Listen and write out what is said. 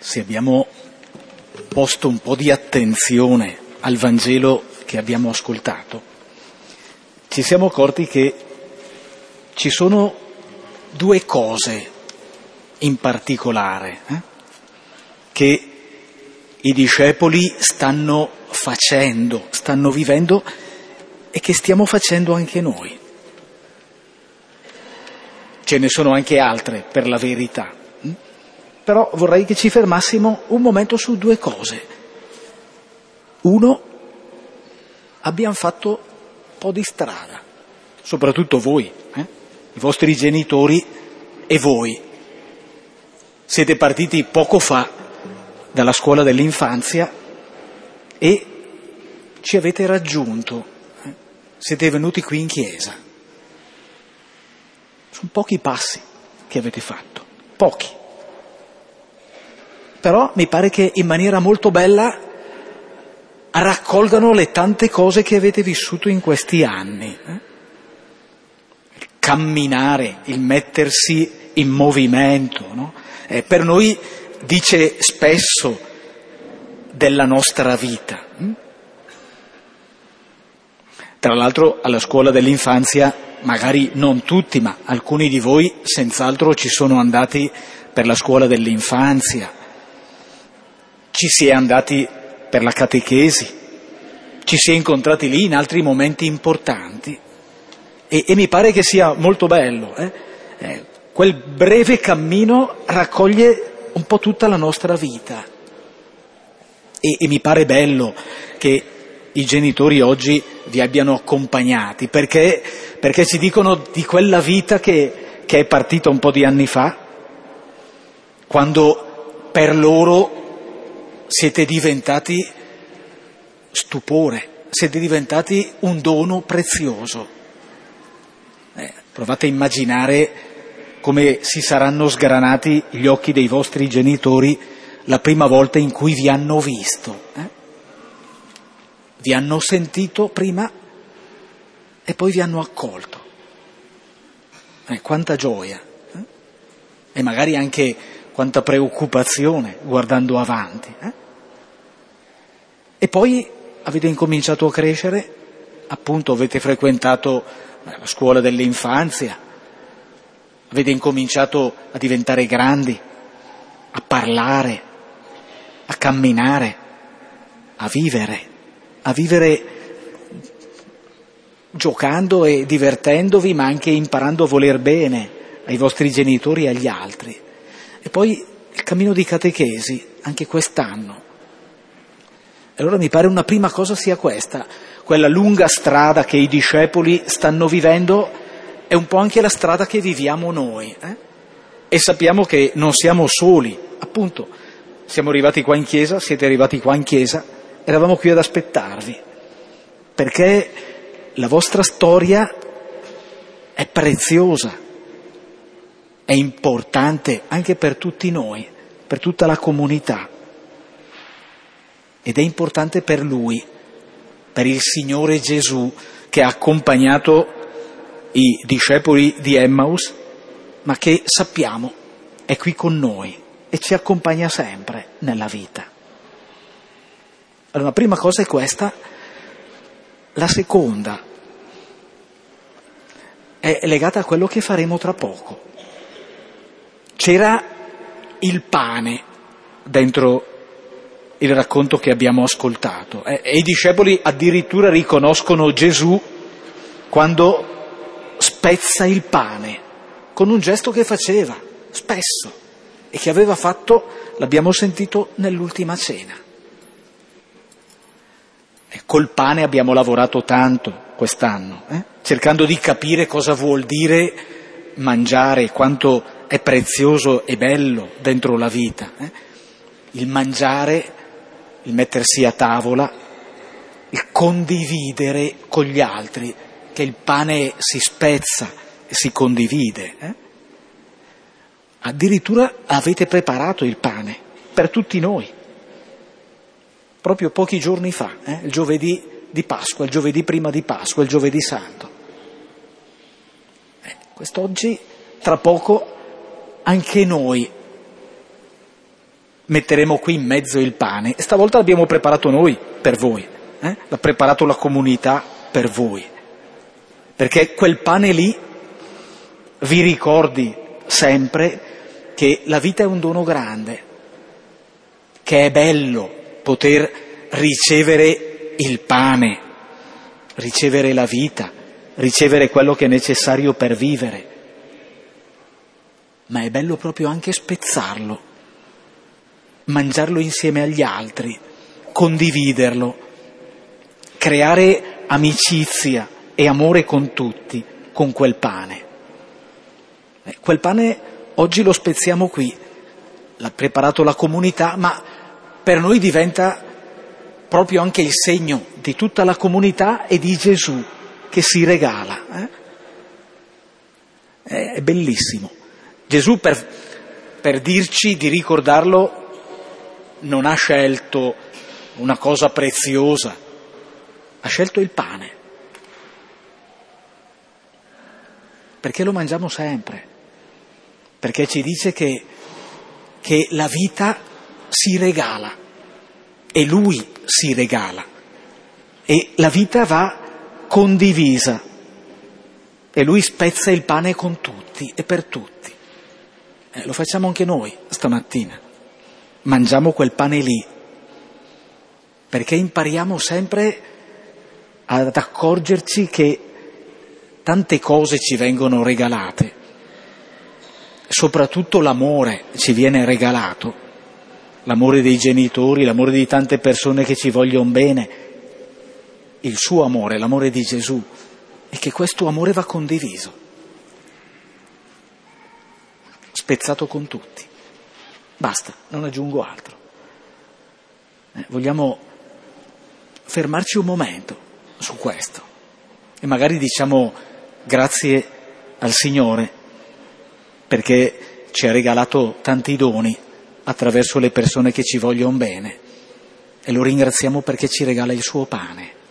se abbiamo posto un po' di attenzione al Vangelo che abbiamo ascoltato, ci siamo accorti che ci sono due cose in particolare che i discepoli stanno facendo, stanno vivendo e che stiamo facendo anche noi. Ce ne sono anche altre, per la verità. Però vorrei che ci fermassimo un momento su due cose. Uno, abbiamo fatto un po' di strada, soprattutto voi, i vostri genitori e voi. Siete partiti poco fa dalla scuola dell'infanzia e ci avete raggiunto, siete venuti qui in chiesa. Sono pochi passi che avete fatto, pochi. Però mi pare che in maniera molto bella raccolgano le tante cose che avete vissuto in questi anni. Il camminare, il mettersi in movimento, no? Per noi dice spesso della nostra vita. Tra l'altro alla scuola dell'infanzia, magari non tutti, ma alcuni di voi senz'altro ci sono andati per la scuola dell'infanzia, ci si è andati per la catechesi, ci si è incontrati lì in altri momenti importanti e mi pare che sia molto bello. Quel breve cammino raccoglie un po' tutta la nostra vita e mi pare bello che i genitori oggi vi abbiano accompagnati, perché ci dicono di quella vita che è partita un po' di anni fa, quando per loro siete diventati stupore, siete diventati un dono prezioso. Provate a immaginare come si saranno sgranati gli occhi dei vostri genitori la prima volta in cui vi hanno visto. Vi hanno sentito prima e poi vi hanno accolto. Quanta gioia, e magari anche quanta preoccupazione guardando avanti. E poi avete incominciato a crescere, appunto avete frequentato la scuola dell'infanzia, avete incominciato a diventare grandi, a parlare, a camminare, a vivere giocando e divertendovi, ma anche imparando a voler bene ai vostri genitori e agli altri. E poi il cammino di catechesi, anche quest'anno. E allora mi pare una prima cosa sia questa, quella lunga strada che i discepoli stanno vivendo è un po' anche la strada che viviamo noi. E sappiamo che non siamo soli, appunto, siamo arrivati qua in chiesa, siete arrivati qua in chiesa, eravamo qui ad aspettarvi, perché la vostra storia è preziosa, è importante anche per tutti noi, per tutta la comunità, ed è importante per Lui, per il Signore Gesù che ha accompagnato i discepoli di Emmaus, ma che sappiamo è qui con noi e ci accompagna sempre nella vita. Allora, la prima cosa è questa. La seconda è legata a quello che faremo tra poco. C'era il pane dentro il racconto che abbiamo ascoltato e i discepoli addirittura riconoscono Gesù quando spezza il pane con un gesto che faceva spesso e che aveva fatto, l'abbiamo sentito nell'ultima cena. Col pane abbiamo lavorato tanto quest'anno, cercando di capire cosa vuol dire mangiare, quanto è prezioso e bello dentro la vita. Il mangiare, il mettersi a tavola, il condividere con gli altri, che il pane si spezza e si condivide. Addirittura avete preparato il pane per tutti noi. Proprio pochi giorni fa, il giovedì di Pasqua, il giovedì prima di Pasqua, il giovedì santo. Quest'oggi, tra poco, anche noi metteremo qui in mezzo il pane, e stavolta l'abbiamo preparato noi per voi, l'ha preparato la comunità per voi, perché quel pane lì vi ricordi sempre che la vita è un dono grande, che è bello poter ricevere il pane, ricevere la vita, ricevere quello che è necessario per vivere, ma è bello proprio anche spezzarlo, mangiarlo insieme agli altri, condividerlo, creare amicizia e amore con tutti, con quel pane. Quel pane oggi lo spezziamo qui, l'ha preparato la comunità, ma per noi diventa proprio anche il segno di tutta la comunità e di Gesù che si regala. È bellissimo. Gesù per dirci di ricordarlo non ha scelto una cosa preziosa, ha scelto il pane, perché lo mangiamo sempre, perché ci dice che la vita si regala e Lui si regala e la vita va condivisa e Lui spezza il pane con tutti e per tutti. Lo facciamo anche noi stamattina, mangiamo quel pane lì, perché impariamo sempre ad accorgerci che tante cose ci vengono regalate, soprattutto l'amore ci viene regalato, l'amore dei genitori, l'amore di tante persone che ci vogliono bene, il suo amore, l'amore di Gesù, e che questo amore va condiviso, spezzato con tutti. Basta, non aggiungo altro. Vogliamo fermarci un momento su questo e magari diciamo grazie al Signore perché ci ha regalato tanti doni attraverso le persone che ci vogliono bene e lo ringraziamo perché ci regala il suo pane.